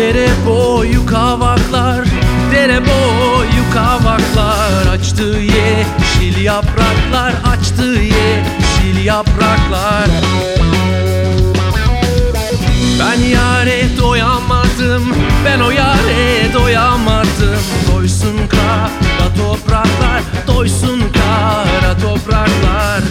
Dere boyu kavaklar, dere boyu kavaklar, açtı yeşil yapraklar, açtı yeşil yapraklar. Ben yâre doyamadım, ben o yâre doyamadım. Doysun kara topraklar, doysun kara topraklar.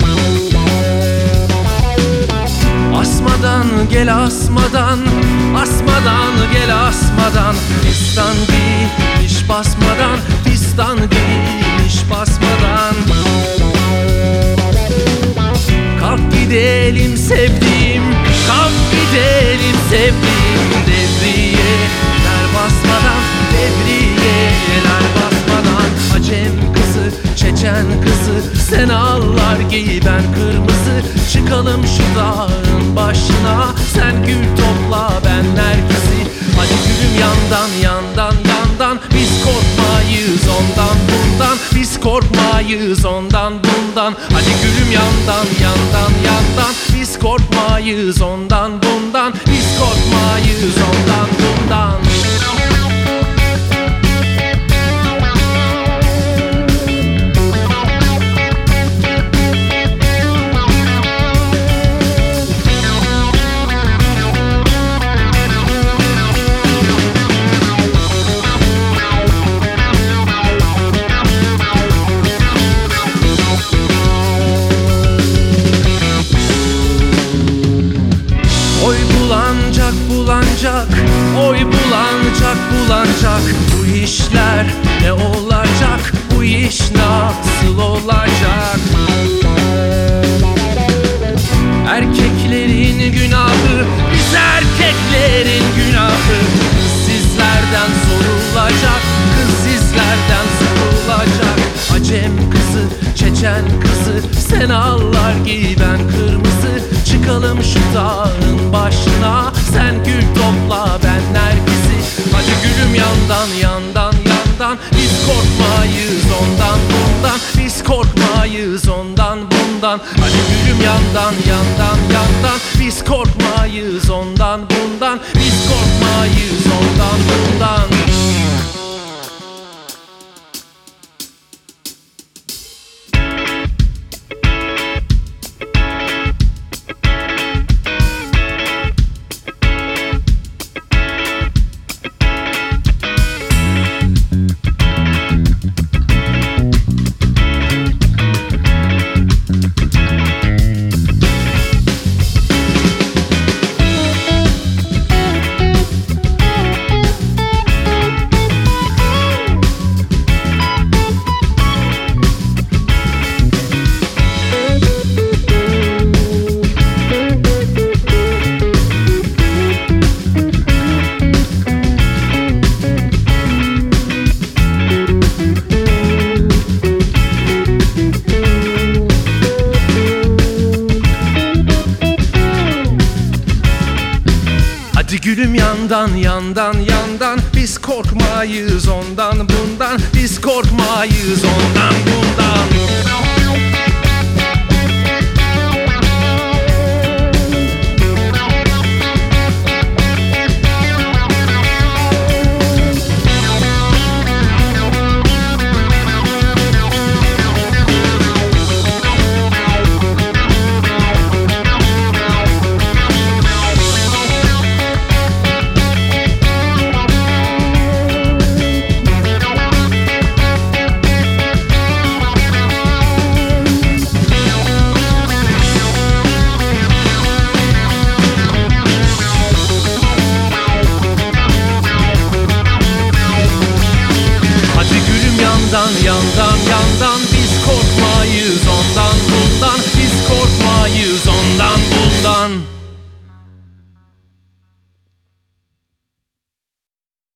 Asmadan gel asmadan, asmadan gel asmadan. Fistan giymiş basmadan, fistan giymiş basmadan. Kalk gidelim sevdiğim, kalk gidelim sevdiğim. Devriyeler basmadan, devriyeler basmadan. Acem kızı, Çeçen kızı, sen allar giy ben kırmızı. Çıkalım şu dağın başına, sen gül topla ben nergisi. Hadi gülüm yandan yandan yandan, biz korkmayız ondan bundan, biz korkmayız ondan bundan. Hadi gülüm yandan yandan yandan, biz korkmayız ondan bundan, biz korkmayız ondan bundan. Bulanacak, bulanacak, oy bulanacak, bulanacak. Bu işler ne olacak, bu iş nasıl olacak? Erkeklerin günahı, biz erkeklerin günahı. Kız sizlerden sorulacak, kız sizlerden sorulacak. Acem kızı, Çeçen kızı, sen allar giy ben kırmızı. Çıkalım şu dağın başına, sen gül topla ben nergisi. Hadi gülüm yandan yandan yandan, biz korkmayız ondan bundan, biz korkmayız ondan bundan. Hadi gülüm yandan yandan yandan, biz korkmayız ondan bundan, biz korkmayız ondan bundan. Hadi gülüm yandan yandan yandan, biz korkmayız ondan bundan, biz korkmayız ondan bundan. Yandan yandan yandan, biz korkmayız ondan.